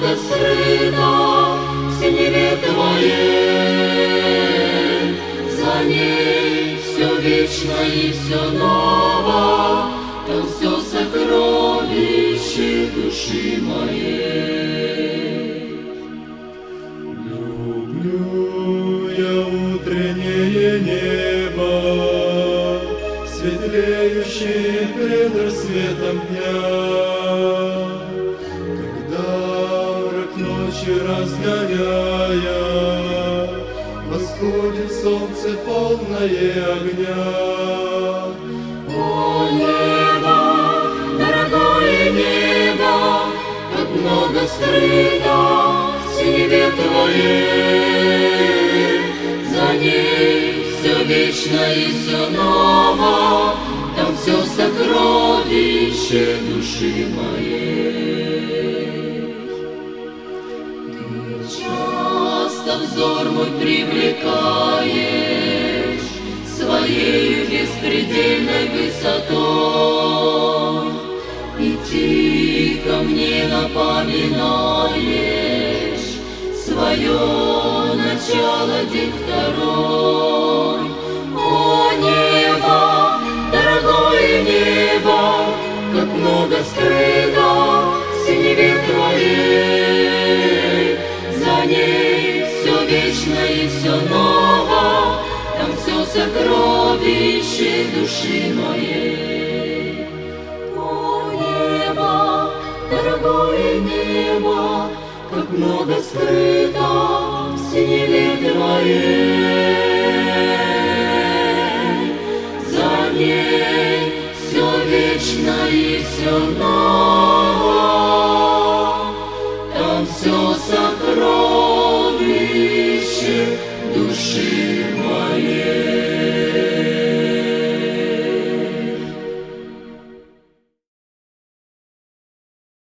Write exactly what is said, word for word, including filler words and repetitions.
много скрыто в синеве Твоей. За ней все вечно и все ново, там все сокровище души моей. Люблю я утреннее небо, светлеющее пред рассветом дня, когда мрак ночи разгоняя, восходит солнце полное огня. О небо, дорогое небо, как много скрыто в синеве Твоей. За ней все вечно и все ново, там все сокровище души моей. Ты часто взор мой привлекаешь своею беспредельной высотой, и тихо мне напоминаешь свое начало, день второй. О небо, дорогое небо, как много скрыто в синеве Твоей. За ней все вечно и все ново, там все сокровище души моей. О небо, дорогое небо, как много скрыто в синеве Твоей. За ней все вечно и все ново, там все сокровище души